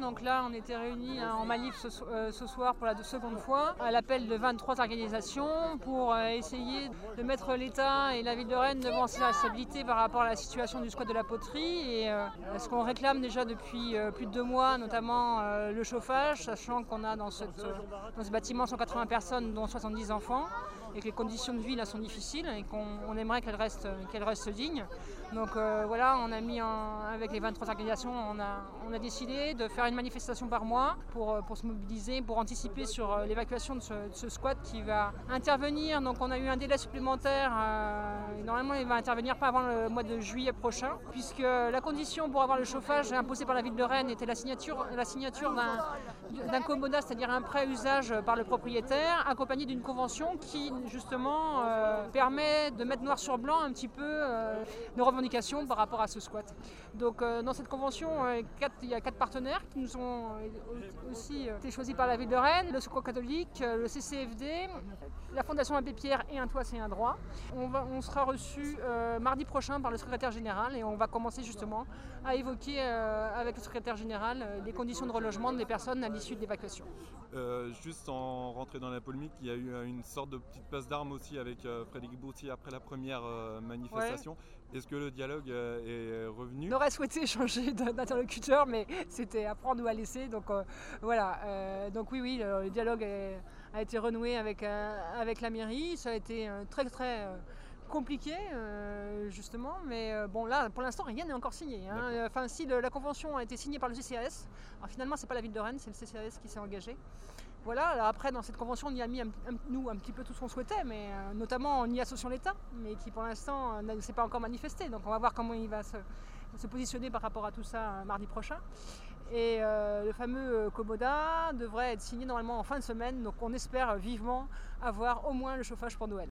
Donc là, on était réunis en manif ce soir pour la seconde fois, à l'appel de 23 organisations pour essayer de mettre l'État et la ville de Rennes devant ses responsabilités par rapport à la situation du squat de la poterie. Et ce qu'on réclame déjà depuis plus de 2 mois, notamment le chauffage, sachant qu'on a dans ce bâtiment 180 personnes, dont 70 enfants, et que les conditions de vie là sont difficiles et qu'on aimerait qu'elles restent dignes. Donc voilà, on a mis avec les 23 organisations, on a décidé de faire une manifestation par mois pour se mobiliser, pour anticiper sur l'évacuation de ce squat qui va intervenir. Donc on a eu un délai supplémentaire, normalement il va intervenir pas avant le mois de juillet prochain, puisque la condition pour avoir le chauffage imposé par la ville de Rennes était la signature d'un comodat, c'est-à-dire un prêt à usage par le propriétaire, accompagné d'une convention qui justement permet de mettre noir sur blanc un petit peu nos revendications par rapport à ce squat. Donc dans cette convention, il y a 4 partenaires qui nous ont aussi été choisis par la ville de Rennes, le Secours catholique, le CCFD, la Fondation Abbé Pierre et Un toit c'est un droit. On sera reçu mardi prochain par le secrétaire général et on va commencer justement à évoquer avec le secrétaire général les conditions de relogement des personnes à l'issue de l'évacuation. Juste sans rentrer dans la polémique, il y a eu une sorte de petite passe d'armes aussi avec Frédéric Boursier après la première manifestation. Ouais. Est-ce que le dialogue est revenu ? On aurait souhaité changer d'interlocuteur, mais c'était à prendre ou à laisser. Donc voilà. Donc oui, le dialogue a été renoué avec la mairie. Ça a été très très compliqué justement, mais bon là pour l'instant rien n'est encore signé. Enfin si la convention a été signée par le CCAS, alors finalement c'est pas la ville de Rennes, c'est le CCAS qui s'est engagé. Voilà, alors après dans cette convention on y a mis nous un petit peu tout ce qu'on souhaitait, mais notamment en y associant l'État, mais qui pour l'instant ne s'est pas encore manifesté. Donc on va voir comment il va se positionner par rapport à tout ça mardi prochain. Et le fameux comodat devrait être signé normalement en fin de semaine, donc on espère vivement avoir au moins le chauffage pour Noël.